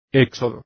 Éxodo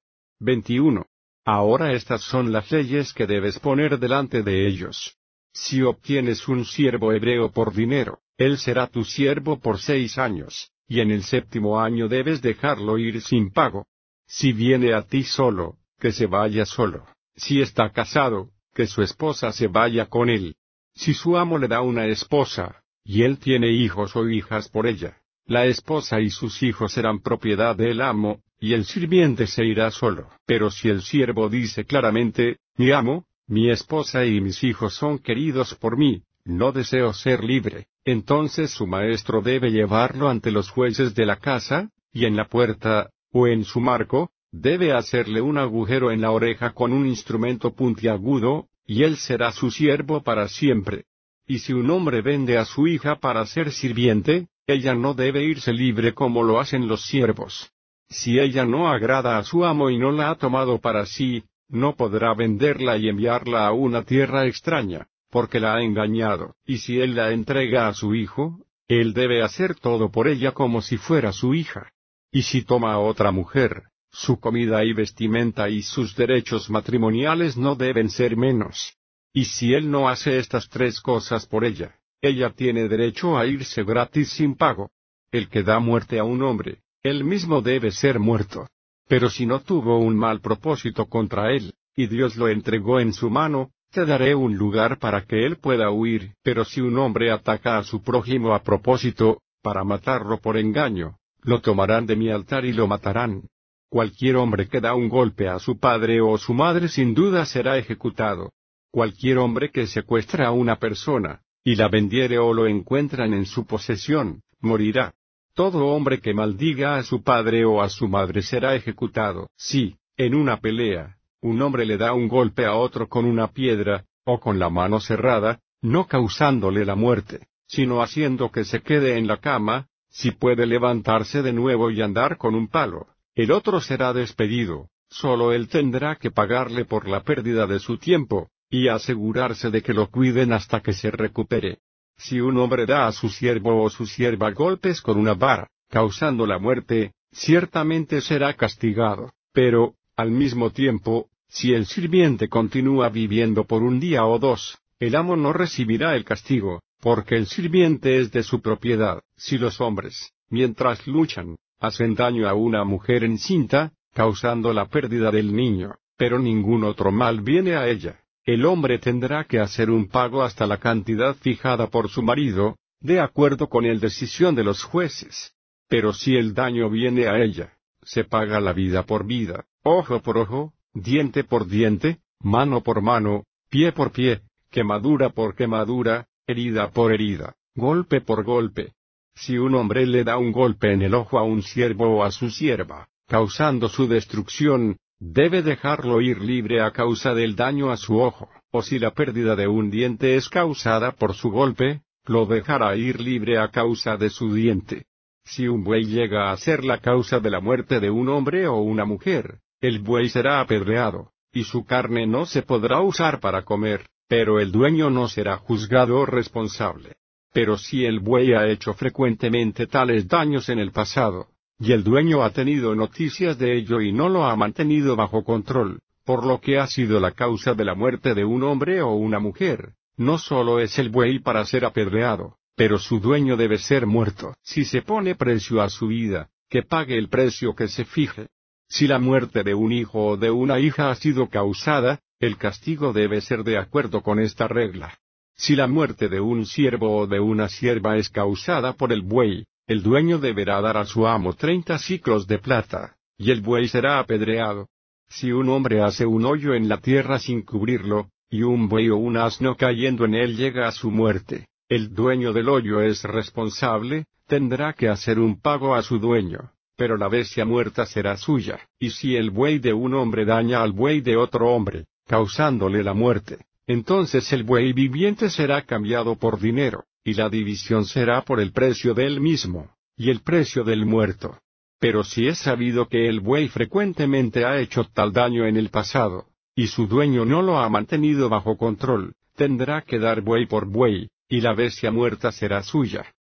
21. Ahora estas son las leyes que debes poner delante de ellos. Si obtienes un siervo hebreo por dinero, él será tu siervo por 6 años, y en el 7º año debes dejarlo ir sin pago. Si viene a ti solo, que se vaya solo. Si está casado, que su esposa se vaya con él. Si su amo le da una esposa, y él tiene hijos o hijas por ella, la esposa y sus hijos serán propiedad del amo, y el sirviente se irá solo. Pero si el siervo dice claramente, mi amo, mi esposa y mis hijos son queridos por mí, no deseo ser libre, entonces su maestro debe llevarlo ante los jueces de la casa, y en la puerta, o en su marco, debe hacerle un agujero en la oreja con un instrumento puntiagudo, y él será su siervo para siempre. Y si un hombre vende a su hija para ser sirviente, ella no debe irse libre como lo hacen los siervos. Si ella no agrada a su amo y no la ha tomado para sí, no podrá venderla y enviarla a una tierra extraña, porque la ha engañado. Y si él la entrega a su hijo, él debe hacer todo por ella como si fuera su hija. Y si toma a otra mujer, su comida y vestimenta y sus derechos matrimoniales no deben ser menos. Y si él no hace estas 3 cosas por ella, ella tiene derecho a irse gratis sin pago. El que da muerte a un hombre, él mismo debe ser muerto. Pero si no tuvo un mal propósito contra él, y Dios lo entregó en su mano, te daré un lugar para que él pueda huir. Pero si un hombre ataca a su prójimo a propósito, para matarlo por engaño, lo tomarán de mi altar y lo matarán. Cualquier hombre que da un golpe a su padre o su madre sin duda será ejecutado. Cualquier hombre que secuestra a una persona, y la vendiere o lo encuentran en su posesión, morirá. Todo hombre que maldiga a su padre o a su madre será ejecutado. Si, en una pelea, un hombre le da un golpe a otro con una piedra, o con la mano cerrada, no causándole la muerte, sino haciendo que se quede en la cama, si puede levantarse de nuevo y andar con un palo, el otro será despedido, solo él tendrá que pagarle por la pérdida de su tiempo, y asegurarse de que lo cuiden hasta que se recupere. Si un hombre da a su siervo o su sierva golpes con una vara, causando la muerte, ciertamente será castigado. Pero, al mismo tiempo, si el sirviente continúa viviendo por un día o 2, el amo no recibirá el castigo, porque el sirviente es de su propiedad. Si los hombres, mientras luchan, hacen daño a una mujer encinta, causando la pérdida del niño, pero ningún otro mal viene a ella, el hombre tendrá que hacer un pago hasta la cantidad fijada por su marido, de acuerdo con la decisión de los jueces. Pero si el daño viene a ella, se paga la vida por vida, ojo por ojo, diente por diente, mano por mano, pie por pie, quemadura por quemadura, herida por herida, golpe por golpe. Si un hombre le da un golpe en el ojo a un siervo o a su sierva, causando su destrucción, debe dejarlo ir libre a causa del daño a su ojo, o si la pérdida de un diente es causada por su golpe, lo dejará ir libre a causa de su diente. Si un buey llega a ser la causa de la muerte de un hombre o una mujer, el buey será apedreado, y su carne no se podrá usar para comer, pero el dueño no será juzgado o responsable. Pero si el buey ha hecho frecuentemente tales daños en el pasado, y el dueño ha tenido noticias de ello y no lo ha mantenido bajo control, por lo que ha sido la causa de la muerte de un hombre o una mujer, no solo es el buey para ser apedreado, pero su dueño debe ser muerto. Si se pone precio a su vida, que pague el precio que se fije. Si la muerte de un hijo o de una hija ha sido causada, el castigo debe ser de acuerdo con esta regla. Si la muerte de un siervo o de una sierva es causada por el buey, el dueño deberá dar a su amo 30 siclos de plata, y el buey será apedreado. Si un hombre hace un hoyo en la tierra sin cubrirlo, y un buey o un asno cayendo en él llega a su muerte, el dueño del hoyo es responsable, tendrá que hacer un pago a su dueño, pero la bestia muerta será suya. Y si el buey de un hombre daña al buey de otro hombre, causándole la muerte, entonces el buey viviente será cambiado por dinero, y la división será por el precio del mismo, y el precio del muerto. Pero si es sabido que el buey frecuentemente ha hecho tal daño en el pasado, y su dueño no lo ha mantenido bajo control, tendrá que dar buey por buey, y la bestia muerta será suya.